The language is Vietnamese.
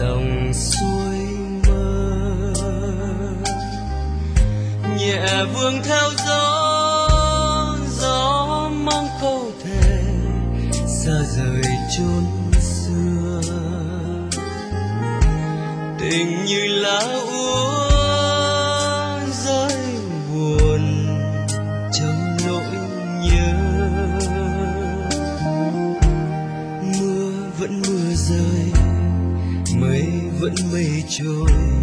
dòng suối mơ, nhẹ vương theo gió mong câu thề xa rời chốn xưa. Tình như lá úa rơi buồn trong nỗi nhớ, mưa vẫn mưa rơi, mây vẫn mây trôi,